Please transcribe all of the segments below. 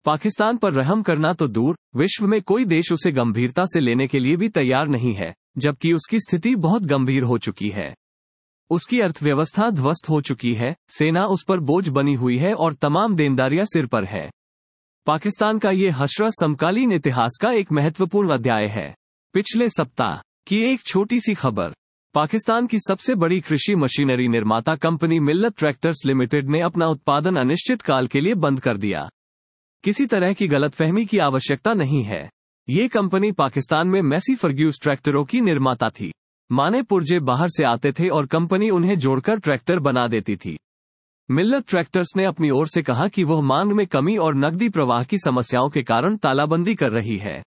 पाकिस्तान पर रहम करना तो दूर, विश्व में कोई देश उसे गंभीरता से लेने के लिए भी तैयार नहीं है, जबकि उसकी स्थिति बहुत गंभीर हो चुकी है। उसकी अर्थव्यवस्था ध्वस्त हो चुकी है, सेना उस पर बोझ बनी हुई है और तमाम देनदारियां सिर पर है। पाकिस्तान का ये हश्र समकालीन इतिहास का एक महत्वपूर्ण अध्याय है। पिछले सप्ताह की एक छोटी सी खबर। पाकिस्तान की सबसे बड़ी कृषि मशीनरी निर्माता कंपनी मिल्लत ट्रैक्टर्स लिमिटेड ने अपना उत्पादन अनिश्चित काल के लिए बंद कर दिया। किसी तरह की गलतफहमी की आवश्यकता नहीं है। ये कंपनी पाकिस्तान में मैसी फर्ग्यूस ट्रैक्टरों की निर्माता थी। माने पुर्जे बाहर से आते थे और कंपनी उन्हें जोड़कर ट्रैक्टर बना देती थी। मिल्लत ट्रैक्टर्स ने अपनी ओर से कहा कि वह मांग में कमी और नकदी प्रवाह की समस्याओं के कारण तालाबंदी कर रही है।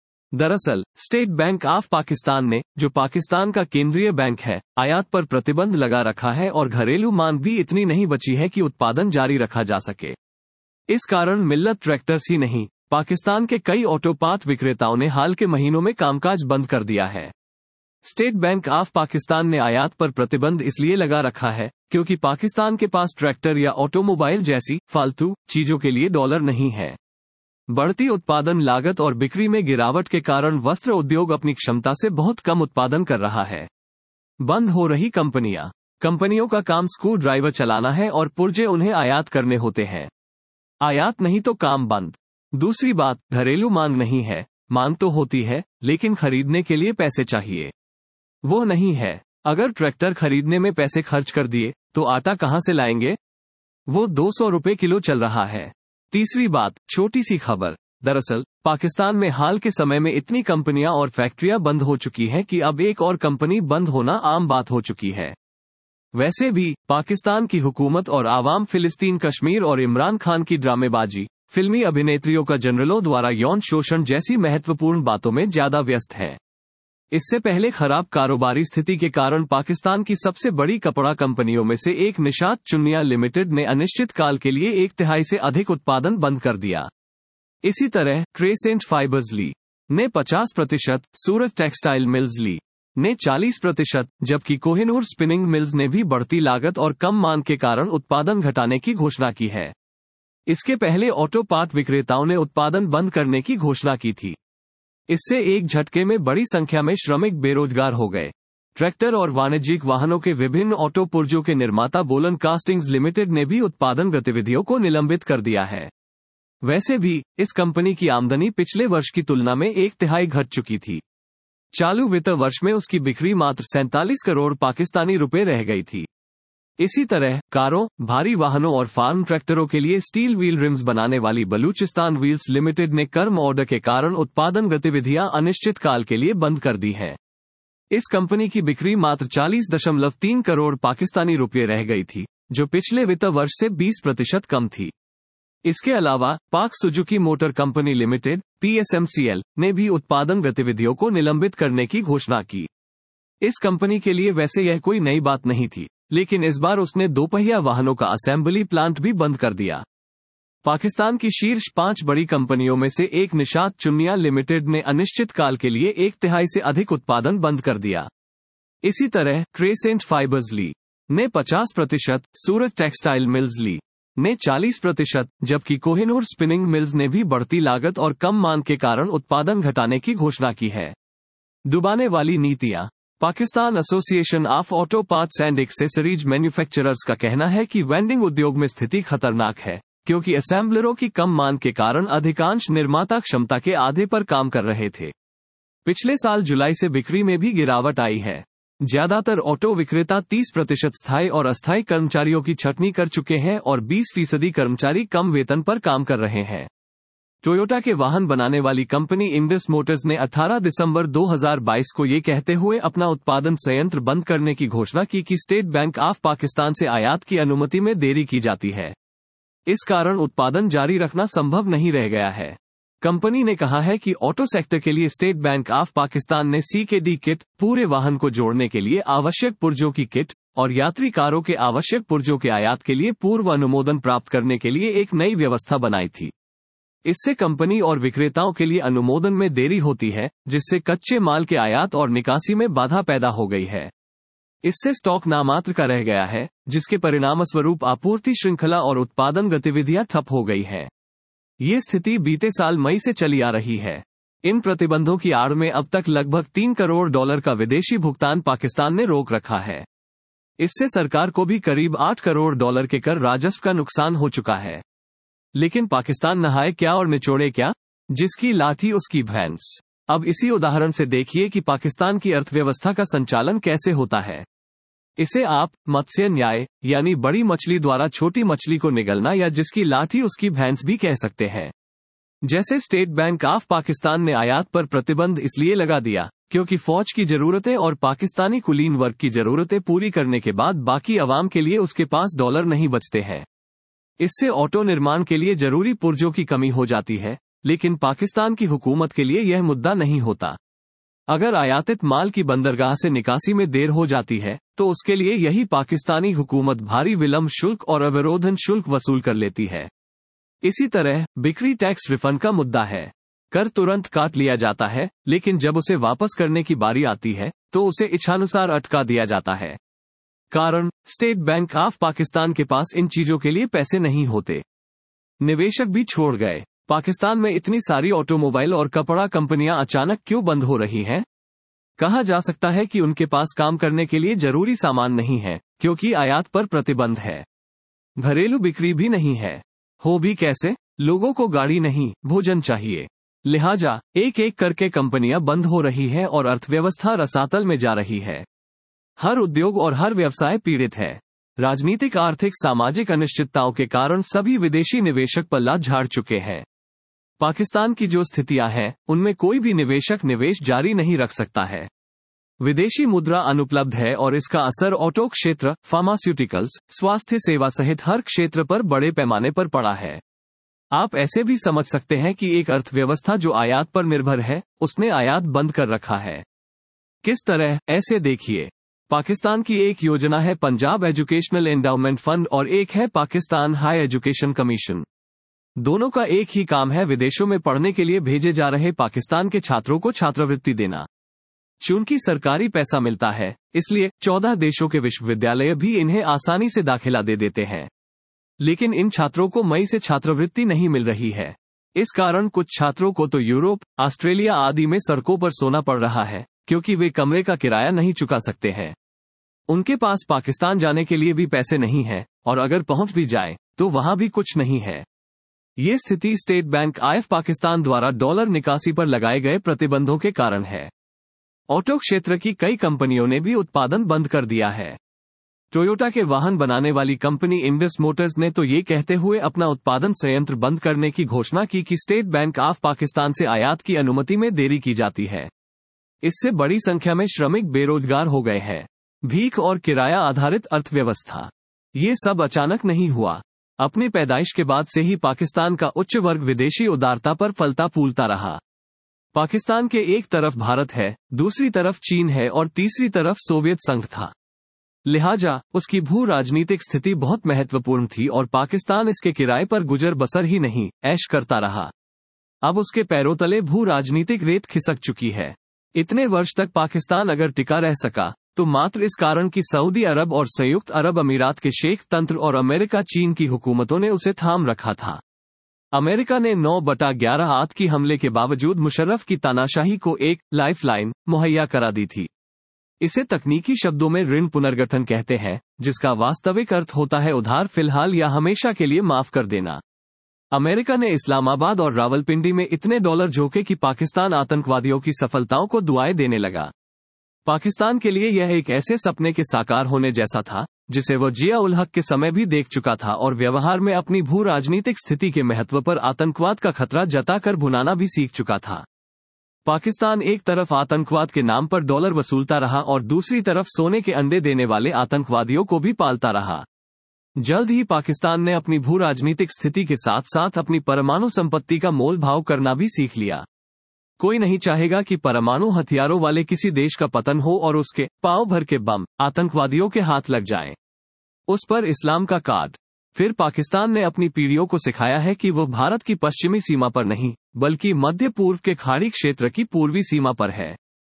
दरअसल स्टेट बैंक ऑफ पाकिस्तान ने, जो पाकिस्तान का केंद्रीय बैंक है, आयात पर प्रतिबंध लगा रखा है और घरेलू मांग भी इतनी नहीं बची है कि उत्पादन जारी रखा जा सके। इस कारण मिल्लत ट्रैक्टर्स ही नहीं, पाकिस्तान के कई ऑटो पार्ट विक्रेताओं ने हाल के महीनों में कामकाज बंद कर दिया है। स्टेट बैंक ऑफ पाकिस्तान ने आयात पर प्रतिबंध इसलिए लगा रखा है क्योंकि पाकिस्तान के पास ट्रैक्टर या ऑटोमोबाइल जैसी फालतू चीजों के लिए डॉलर नहीं है। बढ़ती उत्पादन लागत और बिक्री में गिरावट के कारण वस्त्र उद्योग अपनी क्षमता से बहुत कम उत्पादन कर रहा है। बंद हो रही कंपनियों का काम स्क्रू ड्राइवर चलाना है और पुर्जे उन्हें आयात करने होते हैं। आयात नहीं तो काम बंद। दूसरी बात, घरेलू मांग नहीं है। मांग तो होती है, लेकिन खरीदने के लिए पैसे चाहिए, वो नहीं है। अगर ट्रैक्टर खरीदने में पैसे खर्च कर दिए तो आटा कहां से लाएंगे? वो 200 रुपए किलो चल रहा है। तीसरी बात, छोटी सी खबर। दरअसल पाकिस्तान में हाल के समय में इतनी कंपनियां और फैक्ट्रियां बंद हो चुकी हैं कि अब एक और कंपनी बंद होना आम बात हो चुकी है। वैसे भी पाकिस्तान की हुकूमत और आवाम फिलिस्तीन कश्मीर और इमरान खान की ड्रामेबाजी, फिल्मी अभिनेत्रियों का जनरलों द्वारा यौन शोषण जैसी महत्वपूर्ण बातों में ज्यादा व्यस्त है। इससे पहले खराब कारोबारी स्थिति के कारण पाकिस्तान की सबसे बड़ी कपड़ा कंपनियों में से एक निशात चुन्निया लिमिटेड ने अनिश्चित काल के लिए 1/3 से अधिक उत्पादन बंद कर दिया। इसी तरह क्रेसेंट फाइबर्स ली ने 50%, सूरज टेक्सटाइल मिल्स ली ने 40%, जबकि कोहिनूर स्पिनिंग मिल्स ने भी बढ़ती लागत और कम मांग के कारण उत्पादन घटाने की घोषणा की है। इसके पहले ऑटो पार्ट विक्रेताओं ने उत्पादन बंद करने की घोषणा की थी। इससे एक झटके में बड़ी संख्या में श्रमिक बेरोजगार हो गए। ट्रैक्टर और वाणिज्यिक वाहनों के विभिन्न ऑटो पुर्जों के निर्माता बोलन कास्टिंग्स लिमिटेड ने भी उत्पादन गतिविधियों को निलंबित कर दिया है। वैसे भी इस कंपनी की आमदनी पिछले वर्ष की तुलना में 1/3 घट चुकी थी। चालू वित्त वर्ष में उसकी बिक्री मात्र 47 करोड़ पाकिस्तानी रुपए रह गई थी। इसी तरह कारों, भारी वाहनों और फार्म ट्रैक्टरों के लिए स्टील व्हील रिम्स बनाने वाली बलूचिस्तान व्हील्स लिमिटेड ने कर्म ऑर्डर के कारण उत्पादन गतिविधियां अनिश्चित काल के लिए बंद कर दी हैं। इस कंपनी की बिक्री मात्र 40.3 करोड़ पाकिस्तानी रुपये रह गई थी, जो पिछले वित्त वर्ष से 20% कम थी। इसके अलावा Pak Suzuki motor company limited (PSMCL) ने भी उत्पादन गतिविधियों को निलंबित करने की घोषणा की। इस कंपनी के लिए वैसे यह कोई नई बात नहीं थी, लेकिन इस बार उसने दोपहिया वाहनों का असेंबली प्लांट भी बंद कर दिया। पाकिस्तान की शीर्ष 5 बड़ी कंपनियों में से एक निशात चुन्निया लिमिटेड ने अनिश्चित काल के लिए 1/3 से अधिक उत्पादन बंद कर दिया। इसी तरह क्रेसेंट फाइबर्स ली ने 50%, सूरज टेक्सटाइल मिल्स ली ने 40%, जबकि कोहिनूर स्पिनिंग मिल्स ने भी बढ़ती लागत और कम मांग के कारण उत्पादन घटाने की घोषणा की है। डुबाने वाली नीतियां। Pakistan association of auto parts and accessories manufacturers का कहना है कि वेंडिंग उद्योग में स्थिति खतरनाक है, क्योंकि असेंबलरों की कम मांग के कारण अधिकांश निर्माता क्षमता के आधे पर काम कर रहे थे। पिछले साल जुलाई से बिक्री में भी गिरावट आई है। ज्यादातर ऑटो विक्रेता 30% स्थायी और अस्थायी कर्मचारियों की छंटनी कर चुके हैं और 20% कर्मचारी कम वेतन पर काम कर रहे हैं। टोयोटा के वाहन बनाने वाली कंपनी इंडस मोटर्स ने 18 दिसंबर 2022 को ये कहते हुए अपना उत्पादन संयंत्र बंद करने की घोषणा की कि स्टेट बैंक ऑफ पाकिस्तान से आयात की अनुमति में देरी की जाती है। इस कारण उत्पादन जारी रखना संभव नहीं रह गया है। कंपनी ने कहा है कि ऑटो सेक्टर के लिए स्टेट बैंक ऑफ पाकिस्तान ने CKD किट, पूरे वाहन को जोड़ने के लिए आवश्यक पुर्जों की किट और यात्री कारों के आवश्यक पुर्जों के आयात के लिए पूर्व अनुमोदन प्राप्त करने के लिए एक नई व्यवस्था बनाई थी। इससे कंपनी और विक्रेताओं के लिए अनुमोदन में देरी होती है, जिससे कच्चे माल के आयात और निकासी में बाधा पैदा हो गई है। इससे स्टॉक नामात्र का रह गया है, जिसके परिणामस्वरूप आपूर्ति श्रृंखला और उत्पादन गतिविधियां ठप हो गई हैं। ये स्थिति बीते साल मई से चली आ रही है। इन प्रतिबंधों की आड़ में अब तक लगभग $3 करोड़ का विदेशी भुगतान पाकिस्तान ने रोक रखा है। इससे सरकार को भी करीब $8 करोड़ के कर राजस्व का नुकसान हो चुका है। लेकिन पाकिस्तान नहाए क्या और निचोड़े क्या? जिसकी लाठी उसकी भैंस। अब इसी उदाहरण से देखिए कि पाकिस्तान की अर्थव्यवस्था का संचालन कैसे होता है। इसे आप मत्स्य न्याय यानी बड़ी मछली द्वारा छोटी मछली को निगलना या जिसकी लाठी उसकी भैंस भी कह सकते हैं। जैसे स्टेट बैंक ऑफ पाकिस्तान ने आयात पर प्रतिबंध इसलिए लगा दिया क्योंकि फौज की जरूरतें और पाकिस्तानी कुलीन वर्ग की जरूरतें पूरी करने के बाद बाकी अवाम के लिए उसके पास डॉलर नहीं बचते हैं। इससे ऑटो निर्माण के लिए जरूरी पुर्जों की कमी हो जाती है, लेकिन पाकिस्तान की हुकूमत के लिए यह मुद्दा नहीं होता। अगर आयातित माल की बंदरगाह से निकासी में देर हो जाती है तो उसके लिए यही पाकिस्तानी हुकूमत भारी विलंब शुल्क और अवरोधन शुल्क वसूल कर लेती है। इसी तरह बिक्री टैक्स रिफंड का मुद्दा है। कर तुरंत काट लिया जाता है, लेकिन जब उसे वापस करने की बारी आती है तो उसे इच्छानुसार अटका दिया जाता है। कारण, स्टेट बैंक ऑफ पाकिस्तान के पास इन चीजों के लिए पैसे नहीं होते। निवेशक भी छोड़ गए। पाकिस्तान में इतनी सारी ऑटोमोबाइल और कपड़ा कंपनियां अचानक क्यों बंद हो रही हैं? कहा जा सकता है कि उनके पास काम करने के लिए जरूरी सामान नहीं है, क्योंकि आयात पर प्रतिबंध है। घरेलू बिक्री भी नहीं है। हो भी कैसे? लोगों को गाड़ी नहीं, भोजन चाहिए। लिहाजा एक एक करके कंपनियां बंद हो रही है और अर्थव्यवस्था रसातल में जा रही है। हर उद्योग और हर व्यवसाय पीड़ित है। राजनीतिक, आर्थिक, सामाजिक अनिश्चितताओं के कारण सभी विदेशी निवेशक पल्ला झाड़ चुके हैं। पाकिस्तान की जो स्थितियां हैं, उनमें कोई भी निवेशक निवेश जारी नहीं रख सकता है। विदेशी मुद्रा अनुपलब्ध है और इसका असर ऑटो क्षेत्र, फार्मास्यूटिकल्स, स्वास्थ्य सेवा सहित हर क्षेत्र पर बड़े पैमाने पर पड़ा है। आप ऐसे भी समझ सकते हैं कि एक अर्थव्यवस्था जो आयात पर निर्भर है, उसने आयात बंद कर रखा है। किस तरह? ऐसे देखिए। पाकिस्तान की एक योजना है पंजाब एजुकेशनल एंडाउमेंट फंड और एक है पाकिस्तान हाई एजुकेशन कमीशन। दोनों का एक ही काम है विदेशों में पढ़ने के लिए भेजे जा रहे पाकिस्तान के छात्रों को छात्रवृत्ति देना। चूंकि सरकारी पैसा मिलता है, इसलिए 14 देशों के विश्वविद्यालय भी इन्हें आसानी से दाखिला दे देते हैं। लेकिन इन छात्रों को मई से छात्रवृत्ति नहीं मिल रही है। इस कारण कुछ छात्रों को तो यूरोप, ऑस्ट्रेलिया आदि में सड़कों पर सोना पड़ रहा है, क्योंकि वे कमरे का किराया नहीं चुका सकते हैं। उनके पास पाकिस्तान जाने के लिए भी पैसे नहीं है, और अगर पहुंच भी जाए तो वहां भी कुछ नहीं है। ये स्थिति स्टेट बैंक ऑफ पाकिस्तान द्वारा डॉलर निकासी पर लगाए गए प्रतिबंधों के कारण है। ऑटो क्षेत्र की कई कंपनियों ने भी उत्पादन बंद कर दिया है। टोयोटा के वाहन बनाने वाली कंपनी इंडस मोटर्स ने तो ये कहते हुए अपना उत्पादन संयंत्र बंद करने की घोषणा की कि स्टेट बैंक ऑफ पाकिस्तान से आयात की अनुमति में देरी की जाती है। इससे बड़ी संख्या में श्रमिक बेरोजगार हो गए हैं। भीख और किराया आधारित अर्थव्यवस्था। ये सब अचानक नहीं हुआ। अपनी पैदाइश के बाद से ही पाकिस्तान का उच्च वर्ग विदेशी उदारता पर फलता फूलता रहा। पाकिस्तान के एक तरफ भारत है, दूसरी तरफ चीन है और तीसरी तरफ सोवियत संघ था। लिहाजा उसकी भू राजनीतिक स्थिति बहुत महत्वपूर्ण थी और पाकिस्तान इसके किराए पर गुजर बसर ही नहीं, ऐश करता रहा। अब उसके पैरों तले भू राजनीतिक रेत खिसक चुकी है। इतने वर्ष तक पाकिस्तान अगर टिका रह सका तो मात्र इस कारण कि सऊदी अरब और संयुक्त अरब अमीरात के शेख तंत्र और अमेरिका चीन की हुकूमतों ने उसे थाम रखा था। अमेरिका ने 9/11 आतंकी हमले के बावजूद मुशर्रफ की तानाशाही को एक लाइफलाइन मुहैया करा दी थी। इसे तकनीकी शब्दों में ऋण पुनर्गठन कहते हैं, जिसका वास्तविक अर्थ होता है उधार फिलहाल या हमेशा के लिए माफ कर देना। अमेरिका ने इस्लामाबाद और रावलपिंडी में इतने डॉलर झोंके कि पाकिस्तान आतंकवादियों की सफलताओं को दुआएं देने लगा। पाकिस्तान के लिए यह एक ऐसे सपने के साकार होने जैसा था जिसे वह जिया उल हक के समय भी देख चुका था और व्यवहार में अपनी भू राजनीतिक स्थिति के महत्व पर आतंकवाद का खतरा जताकर भुनाना भी सीख चुका था। पाकिस्तान एक तरफ आतंकवाद के नाम पर डॉलर वसूलता रहा और दूसरी तरफ सोने के अंडे देने वाले आतंकवादियों को भी पालता रहा। जल्द ही पाकिस्तान ने अपनी भू राजनीतिक स्थिति के साथ साथ अपनी परमाणु संपत्ति का मोल भाव करना भी सीख लिया। कोई नहीं चाहेगा कि परमाणु हथियारों वाले किसी देश का पतन हो और उसके पाव भर के बम आतंकवादियों के हाथ लग जाएं। उस पर इस्लाम का कार्ड। फिर पाकिस्तान ने अपनी पीढ़ियों को सिखाया है कि वह भारत की पश्चिमी सीमा पर नहीं, बल्कि मध्य पूर्व के खाड़ी क्षेत्र की पूर्वी सीमा पर है।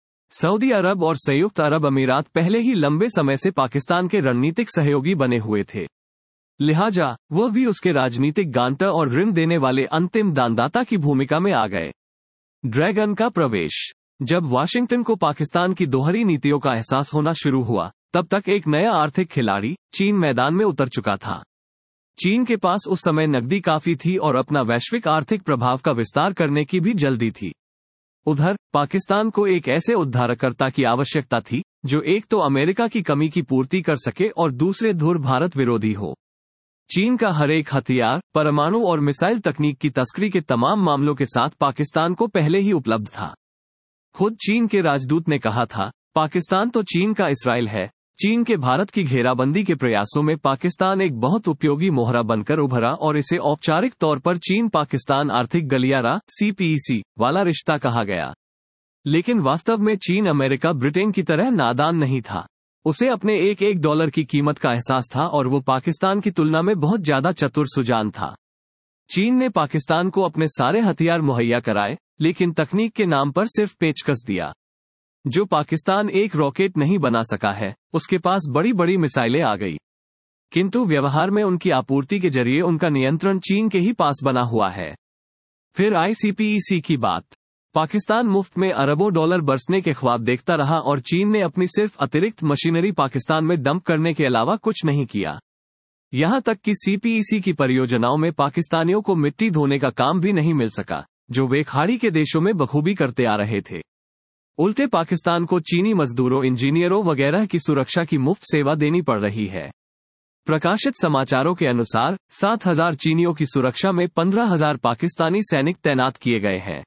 सऊदी अरब और संयुक्त अरब अमीरात पहले ही लंबे समय से पाकिस्तान के रणनीतिक सहयोगी बने हुए थे। लिहाजा वह भी उसके राजनीतिक गांटर और ऋण देने वाले अंतिम दानदाता की भूमिका में आ गए। ड्रैगन का प्रवेश। जब वाशिंगटन को पाकिस्तान की दोहरी नीतियों का एहसास होना शुरू हुआ, तब तक एक नया आर्थिक खिलाड़ी चीन मैदान में उतर चुका था। चीन के पास उस समय नकदी काफी थी और अपना वैश्विक आर्थिक प्रभाव का विस्तार करने की भी जल्दी थी। उधर पाकिस्तान को एक ऐसे उद्धारकर्ता की आवश्यकता थी जो एक तो अमेरिका की कमी की पूर्ति कर सके और दूसरे धुर भारत विरोधी हो। चीन का हर एक हथियार, परमाणु और मिसाइल तकनीक की तस्करी के तमाम मामलों के साथ पाकिस्तान को पहले ही उपलब्ध था। खुद चीन के राजदूत ने कहा था, पाकिस्तान तो चीन का इसराइल है। चीन के भारत की घेराबंदी के प्रयासों में पाकिस्तान एक बहुत उपयोगी मोहरा बनकर उभरा और इसे औपचारिक तौर पर चीन पाकिस्तान आर्थिक गलियारा CPEC वाला रिश्ता कहा गया। लेकिन वास्तव में चीन अमेरिका ब्रिटेन की तरह नादान नहीं था। उसे अपने एक डॉलर की कीमत का एहसास था और वो पाकिस्तान की तुलना में बहुत ज्यादा चतुर सुजान था। चीन ने पाकिस्तान को अपने सारे हथियार मुहैया कराए, लेकिन तकनीक के नाम पर सिर्फ पेचकस दिया। जो पाकिस्तान एक रॉकेट नहीं बना सका है, उसके पास बड़ी बड़ी मिसाइलें आ गई। किंतु व्यवहार में उनकी आपूर्ति के जरिए उनका नियंत्रण चीन के ही पास बना हुआ है। फिर आई CPEC की बात। पाकिस्तान मुफ्त में अरबों डॉलर बरसने के ख्वाब देखता रहा और चीन ने अपनी सिर्फ अतिरिक्त मशीनरी पाकिस्तान में डंप करने के अलावा कुछ नहीं किया। यहां तक कि CPEC की परियोजनाओं में पाकिस्तानियों को मिट्टी धोने का काम भी नहीं मिल सका, जो वे खाड़ी के देशों में बखूबी करते आ रहे थे। उल्टे पाकिस्तान को चीनी मजदूरों, इंजीनियरों वगैरह की सुरक्षा की मुफ्त सेवा देनी पड़ रही है। प्रकाशित समाचारों के अनुसार 7,000 चीनियों की सुरक्षा में 15,000 पाकिस्तानी सैनिक तैनात किए गए हैं।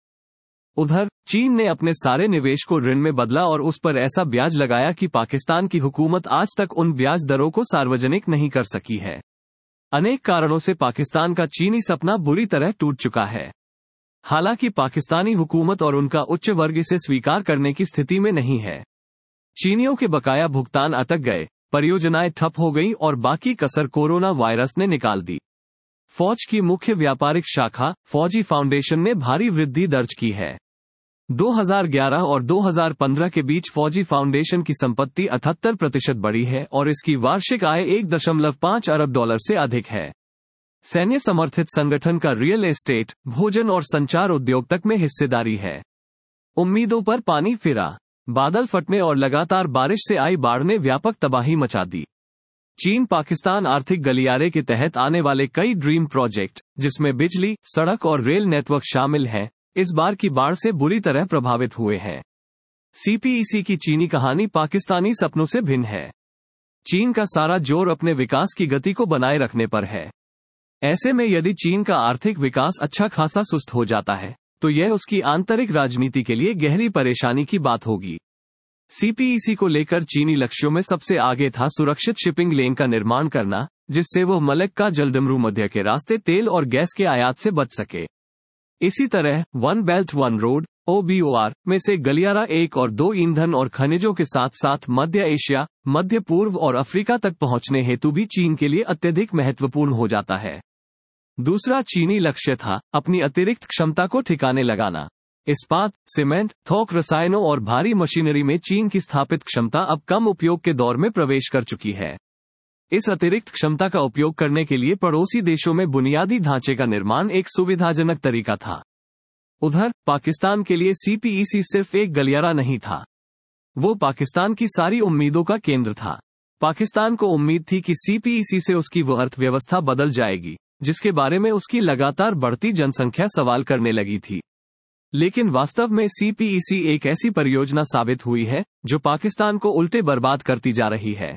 उधर चीन ने अपने सारे निवेश को ऋण में बदला और उस पर ऐसा ब्याज लगाया कि पाकिस्तान की हुकूमत आज तक उन ब्याज दरों को सार्वजनिक नहीं कर सकी है। अनेक कारणों से पाकिस्तान का चीनी सपना बुरी तरह टूट चुका है। हालांकि पाकिस्तानी हुकूमत और उनका उच्च वर्ग इसे स्वीकार करने की स्थिति में नहीं है। चीनियों के बकाया भुगतान अटक गए, परियोजनाएं ठप हो गईं और बाकी कसर कोरोना वायरस ने निकाल दी। फौज की मुख्य व्यापारिक शाखा फौजी फाउंडेशन ने भारी वृद्धि दर्ज की है। 2011 और 2015 के बीच फौजी फाउंडेशन की संपत्ति 78% बढ़ी है और इसकी वार्षिक आय 1.5 अरब डॉलर से अधिक है। सैन्य समर्थित संगठन का रियल एस्टेट, भोजन और संचार उद्योग तक में हिस्सेदारी है। उम्मीदों पर पानी फिरा। बादल फटने और लगातार बारिश से आई बाढ़ ने व्यापक तबाही मचा दी। चीन पाकिस्तान आर्थिक गलियारे के तहत आने वाले कई ड्रीम प्रोजेक्ट, जिसमें बिजली, सड़क और रेल नेटवर्क शामिल हैं, इस बार की बाढ़ से बुरी तरह प्रभावित हुए हैं। CPEC की चीनी कहानी पाकिस्तानी सपनों से भिन्न है। चीन का सारा जोर अपने विकास की गति को बनाए रखने पर है। ऐसे में यदि चीन का आर्थिक विकास अच्छा खासा सुस्त हो जाता है, तो यह उसकी आंतरिक राजनीति के लिए गहरी परेशानी की बात होगी। CPEC को लेकर चीनी लक्ष्यों में सबसे आगे था सुरक्षित शिपिंग लेन का निर्माण करना, जिससे वो मलक्का जलडमरू मध्य के रास्ते तेल और गैस के आयात से बच सके। इसी तरह one belt one road OBOR में से गलियारा 1 और 2 ईंधन और खनिजों के साथ साथ मध्य एशिया, मध्य पूर्व और अफ्रीका तक पहुंचने हेतु भी चीन के लिए अत्यधिक महत्वपूर्ण हो जाता है। दूसरा चीनी लक्ष्य था अपनी अतिरिक्त क्षमता को ठिकाने लगाना। इस्पात, सीमेंट, थोक रसायनों और भारी मशीनरी में चीन की स्थापित क्षमता अब कम उपयोग के दौर में प्रवेश कर चुकी है। इस अतिरिक्त क्षमता का उपयोग करने के लिए पड़ोसी देशों में बुनियादी ढांचे का निर्माण एक सुविधाजनक तरीका था। उधर पाकिस्तान के लिए CPEC सिर्फ एक गलियारा नहीं था, वो पाकिस्तान की सारी उम्मीदों का केंद्र था। पाकिस्तान को उम्मीद थी कि CPEC से उसकी वो अर्थव्यवस्था बदल जाएगी, जिसके बारे में उसकी लगातार बढ़ती जनसंख्या सवाल करने लगी थी। लेकिन वास्तव में CPEC एक ऐसी परियोजना साबित हुई है जो पाकिस्तान को उल्टे बर्बाद करती जा रही है।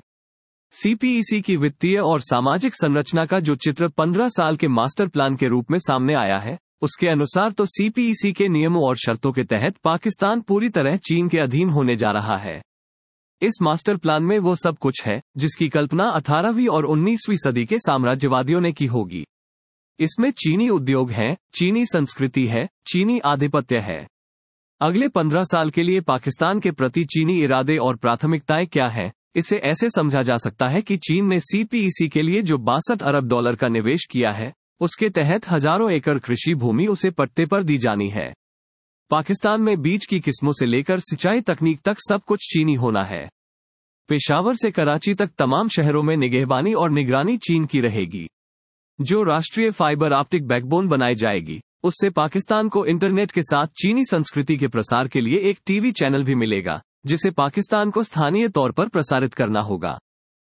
CPEC की वित्तीय और सामाजिक संरचना का जो चित्र 15 साल के मास्टर प्लान के रूप में सामने आया है, उसके अनुसार तो CPEC के नियमों और शर्तों के तहत पाकिस्तान पूरी तरह चीन के अधीन होने जा रहा है। इस मास्टर प्लान में वो सब कुछ है जिसकी कल्पना 18वीं और 19वीं सदी के साम्राज्यवादियों ने की होगी। इसमें चीनी उद्योग हैं, चीनी संस्कृति है, चीनी आधिपत्य है। अगले 15 साल के लिए पाकिस्तान के प्रति चीनी इरादे और प्राथमिकताएं क्या हैं, इसे ऐसे समझा जा सकता है कि चीन ने CPEC के लिए जो 62 अरब डॉलर का निवेश किया है, उसके तहत हजारों एकड़ कृषि भूमि उसे पट्टे पर दी जानी है। पाकिस्तान में बीज की किस्मों से लेकर सिंचाई तकनीक तक सब कुछ चीनी होना है। पेशावर से कराची तक तमाम शहरों में निगहबानी और निगरानी चीन की रहेगी। जो राष्ट्रीय फाइबर ऑप्टिक बैकबोन बनाई जाएगी, उससे पाकिस्तान को इंटरनेट के साथ चीनी संस्कृति के प्रसार के लिए एक टीवी चैनल भी मिलेगा, जिसे पाकिस्तान को स्थानीय तौर पर प्रसारित करना होगा।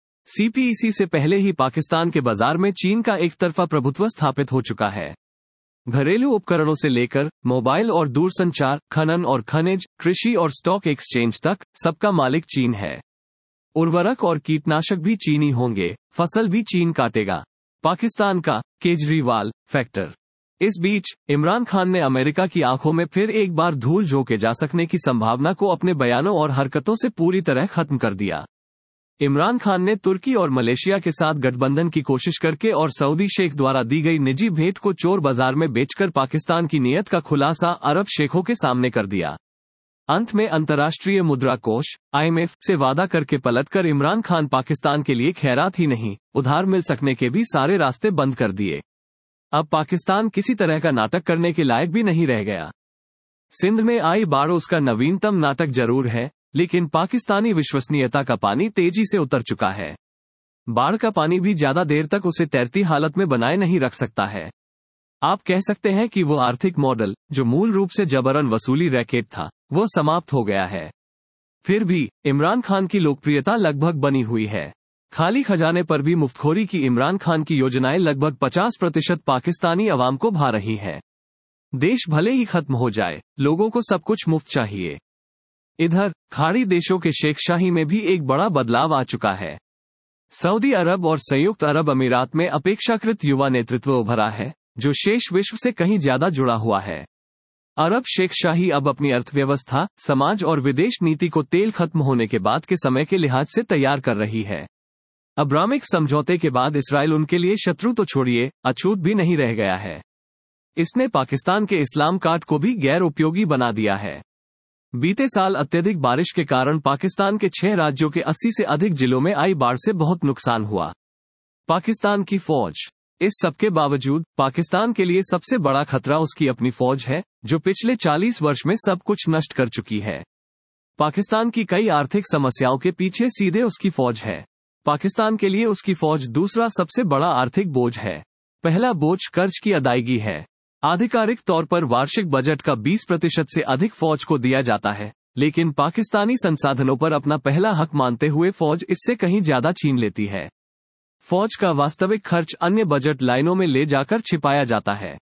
CPEC से पहले ही पाकिस्तान के बाजार में चीन का एक तरफा प्रभुत्व स्थापित हो चुका है। घरेलू उपकरणों से लेकर मोबाइल और दूरसंचार, खनन और खनिज, कृषि और स्टॉक एक्सचेंज तक सबका मालिक चीन है। उर्वरक और कीटनाशक भी चीनी होंगे, फसल भी चीन काटेगा। पाकिस्तान का केजरीवाल फैक्टर। इस बीच इमरान खान ने अमेरिका की आंखों में फिर एक बार धूल झोंके जा सकने की संभावना को अपने बयानों और हरकतों से पूरी तरह खत्म कर दिया। इमरान खान ने तुर्की और मलेशिया के साथ गठबंधन की कोशिश करके और सऊदी शेख द्वारा दी गई निजी भेंट को चोर बाजार में बेचकर पाकिस्तान की नीयत का खुलासा अरब शेखों के सामने कर दिया। अंत में अंतर्राष्ट्रीय मुद्रा कोष IMF से वादा करके पलटकर इमरान खान पाकिस्तान के लिए खैरात ही नहीं, उधार मिल सकने के भी सारे रास्ते बंद कर दिए। अब पाकिस्तान किसी तरह का नाटक करने के लायक भी नहीं रह गया। सिंध में आई बाढ़ उसका नवीनतम नाटक जरूर है, लेकिन पाकिस्तानी विश्वसनीयता का पानी तेजी से उतर चुका है। बाढ़ का पानी भी ज्यादा देर तक उसे तैरती हालत में बनाए नहीं रख सकता है। आप कह सकते हैं कि वो आर्थिक मॉडल, जो मूल रूप से जबरन वसूली रैकेट था, वो समाप्त हो गया है। फिर भी इमरान खान की लोकप्रियता लगभग बनी हुई है। खाली खजाने पर भी मुफ्तखोरी की इमरान खान की योजनाएं लगभग 50% पाकिस्तानी अवाम को भा रही हैं। देश भले ही खत्म हो जाए, लोगों को सब कुछ मुफ्त चाहिए। इधर खाड़ी देशों के शेखशाही में भी एक बड़ा बदलाव आ चुका है। सऊदी अरब और संयुक्त अरब अमीरात में अपेक्षाकृत युवा नेतृत्व उभरा है, जो शेष विश्व से कहीं ज्यादा जुड़ा हुआ है। अरब शेखशाही अब अपनी अर्थव्यवस्था, समाज और विदेश नीति को तेल खत्म होने के बाद के समय के लिहाज से तैयार कर रही है। अब्रामिक समझौते के बाद इसराइल उनके लिए शत्रु तो छोड़िए, अछूत भी नहीं रह गया है। इसने पाकिस्तान के इस्लाम कार्ड को भी गैर उपयोगी बना दिया है। बीते साल अत्यधिक बारिश के कारण पाकिस्तान के 6 राज्यों के 80 से अधिक जिलों में आई बाढ़ से बहुत नुकसान हुआ। पाकिस्तान की फौज। इस सबके बावजूद पाकिस्तान के लिए सबसे बड़ा खतरा उसकी अपनी फौज है, जो पिछले 40 वर्ष में सब कुछ नष्ट कर चुकी है। पाकिस्तान की कई आर्थिक समस्याओं के पीछे सीधे उसकी फौज है। पाकिस्तान के लिए उसकी फौज दूसरा सबसे बड़ा आर्थिक बोझ है। पहला बोझ कर्ज की अदायगी है। आधिकारिक तौर पर वार्षिक बजट का 20% से अधिक फौज को दिया जाता है, लेकिन पाकिस्तानी संसाधनों पर अपना पहला हक मानते हुए फौज इससे कहीं ज्यादा छीन लेती है। फौज का वास्तविक खर्च अन्य बजट लाइनों में ले जाकर छिपाया जाता है।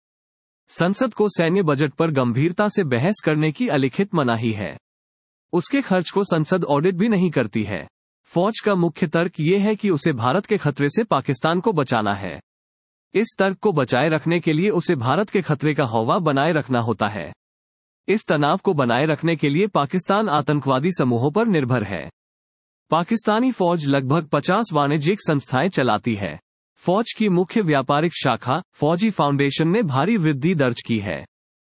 संसद को सैन्य बजट पर गंभीरता से बहस करने की अलिखित मनाही है। उसके खर्च को संसद ऑडिट भी नहीं करती है। फौज का मुख्य तर्क ये है कि उसे भारत के खतरे से पाकिस्तान को बचाना है। इस तर्क को बचाए रखने के लिए उसे भारत के खतरे का हौवा बनाए रखना होता है। इस तनाव को बनाए रखने के लिए पाकिस्तान आतंकवादी समूहों पर निर्भर है। पाकिस्तानी फौज लगभग 50 वाणिज्यिक संस्थाएं चलाती है। फौज की मुख्य व्यापारिक शाखा फौजी फाउंडेशन ने भारी वृद्धि दर्ज की है।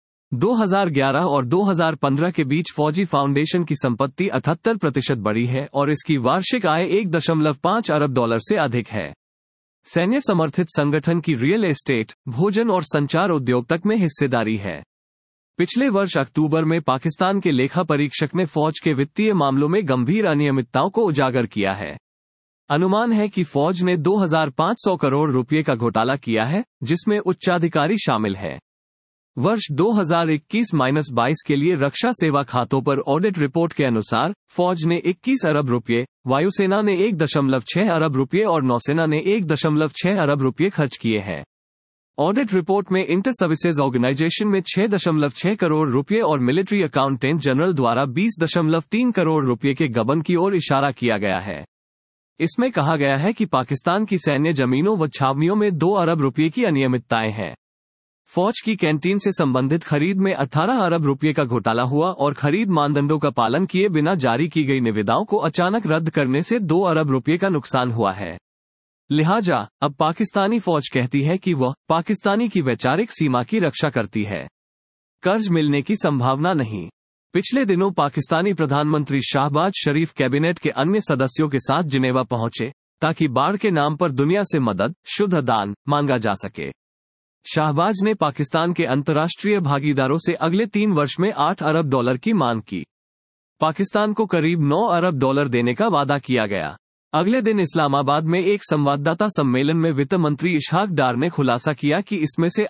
2011 और 2015 के बीच फौजी फाउंडेशन की संपत्ति 78% बढ़ी है और इसकी वार्षिक आय $1.5 अरब से अधिक है। सैन्य समर्थित संगठन की रियल एस्टेट, भोजन और संचार उद्योग तक में हिस्सेदारी है। पिछले वर्ष अक्टूबर में पाकिस्तान के लेखा परीक्षक ने फौज के वित्तीय मामलों में गंभीर अनियमितताओं को उजागर किया है। अनुमान है कि फौज ने 2500 करोड़ रुपए का घोटाला किया है, जिसमें उच्चाधिकारी शामिल है। वर्ष 2021-22 के लिए रक्षा सेवा खातों पर ऑडिट रिपोर्ट के अनुसार फौज ने 21 अरब रुपये, वायुसेना ने 1.6 अरब रुपये और नौसेना ने 1.6 अरब रुपये खर्च किए हैं। ऑडिट रिपोर्ट में इंटर सर्विसेज ऑर्गेनाइजेशन में 6.6 करोड़ रुपये और मिलिट्री अकाउंटेंट जनरल द्वारा 20.3 करोड़ रुपये के गबन की ओर इशारा किया गया है। इसमें कहा गया है कि पाकिस्तान की सैन्य जमीनों व छावनियों में 2 अरब रुपये की अनियमितताएं हैं। फौज की कैंटीन से संबंधित खरीद में 18 अरब रुपये का घोटाला हुआ और खरीद मानदंडों का पालन किए बिना जारी की गई निविदाओं को अचानक रद्द करने से 2 अरब रुपये का नुकसान हुआ है। लिहाजा अब पाकिस्तानी फौज कहती है कि वह पाकिस्तानी की वैचारिक सीमा की रक्षा करती है। कर्ज मिलने की संभावना नहीं। पिछले दिनों पाकिस्तानी प्रधानमंत्री शाहबाज शरीफ कैबिनेट के अन्य सदस्यों के साथ जिनेवा पहुंचे, ताकि बाढ़ के नाम पर दुनिया से मदद, शुद्ध दान, मांगा जा सके। शाहबाज ने पाकिस्तान के अंतर्राष्ट्रीय भागीदारों से अगले 3 वर्ष में $8 अरब की मांग की। पाकिस्तान को करीब 9 अरब डॉलर देने का वादा किया गया। अगले दिन इस्लामाबाद में एक संवाददाता सम्मेलन में वित्त मंत्री इशहाक डार ने खुलासा किया कि इसमें से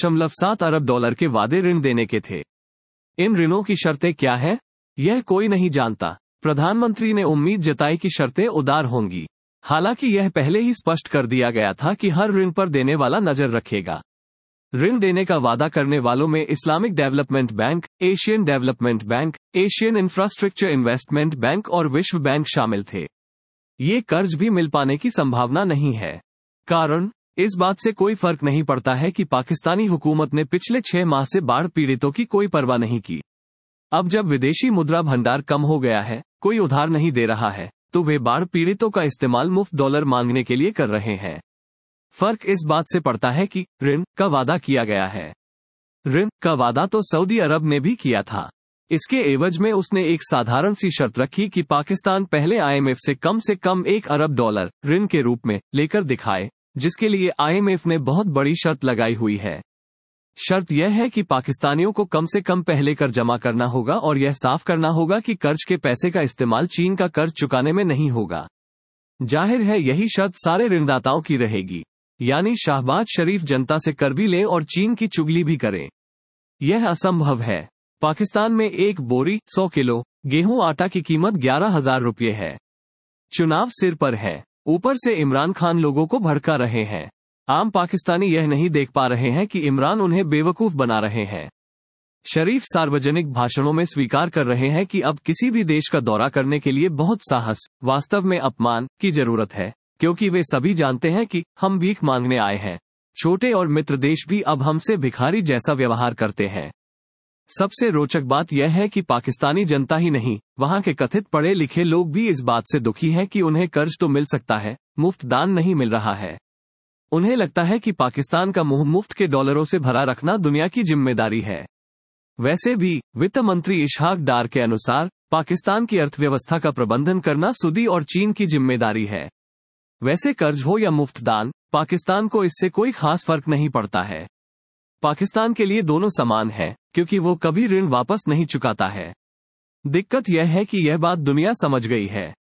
8.7 अरब डॉलर के वादे ऋण देने के थे। इन ऋणों की शर्तें क्या हैं? यह कोई नहीं जानता। प्रधानमंत्री ने उम्मीद जताई कि शर्तें उदार होंगी। हालांकि यह पहले ही स्पष्ट कर दिया गया था कि हर ऋण पर देने वाला नजर रखेगा। ऋण देने का वादा करने वालों में Islamic development bank, Asian development bank, Asian infrastructure investment bank और विश्व बैंक शामिल थे। ये कर्ज भी मिल पाने की संभावना नहीं है। कारण, इस बात से कोई फर्क नहीं पड़ता है कि पाकिस्तानी हुकूमत ने पिछले 6 माह से बाढ़ पीड़ितों की कोई परवाह नहीं की। अब जब विदेशी मुद्रा भंडार कम हो गया है, कोई उधार नहीं दे रहा है, तो वे बाढ़ पीड़ितों का इस्तेमाल मुफ्त डॉलर मांगने के लिए कर रहे हैं। फर्क इस बात से पड़ता है कि ऋण का वादा किया गया है। ऋण का वादा तो सऊदी अरब ने भी किया था। इसके एवज में उसने एक साधारण सी शर्त रखी कि पाकिस्तान पहले IMF से कम 1 अरब डॉलर ऋण के रूप में लेकर दिखाए, जिसके लिए IMF ने बहुत बड़ी शर्त लगाई हुई है। शर्त यह है कि पाकिस्तानियों को कम से कम पहले कर जमा करना होगा और यह साफ करना होगा कि कर्ज के पैसे का इस्तेमाल चीन का कर्ज चुकाने में नहीं होगा। जाहिर है यही शर्त सारे ऋणदाताओं की रहेगी, यानी शाहबाज शरीफ जनता से कर भी ले और चीन की चुगली भी करे। यह असंभव है। पाकिस्तान में एक बोरी 100 किलो गेहूं आटा की कीमत 11,000 रुपये है। चुनाव सिर पर है, ऊपर से इमरान खान लोगों को भड़का रहे हैं। आम पाकिस्तानी यह नहीं देख पा रहे हैं कि इमरान उन्हें बेवकूफ बना रहे हैं। शरीफ सार्वजनिक भाषणों में स्वीकार कर रहे हैं कि अब किसी भी देश का दौरा करने के लिए बहुत साहस, वास्तव में अपमान की जरूरत है, क्योंकि वे सभी जानते हैं कि हम भीख मांगने आए हैं। छोटे और मित्र देश भी अब हमसे भिखारी जैसा व्यवहार करते हैं। सबसे रोचक बात यह है कि पाकिस्तानी जनता ही नहीं, वहां के कथित पढ़े लिखे लोग भी इस बात से दुखी हैं कि उन्हें कर्ज तो मिल सकता है, मुफ्त दान नहीं मिल रहा है। उन्हें लगता है कि पाकिस्तान का मुंह मुफ्त के डॉलरों से भरा रखना दुनिया की जिम्मेदारी है। वैसे भी, वित्त मंत्री इशहाक डार के अनुसार, पाकिस्तान की अर्थव्यवस्था का प्रबंधन करना सऊदी और चीन की जिम्मेदारी है। वैसे कर्ज हो या मुफ्त दान, पाकिस्तान को इससे कोई खास फर्क नहीं पड़ता है। पाकिस्तान के लिए दोनों समान है, क्योंकि वो कभी ऋण वापस नहीं चुकाता है। दिक्कत यह है कि यह बात दुनिया समझ गई है।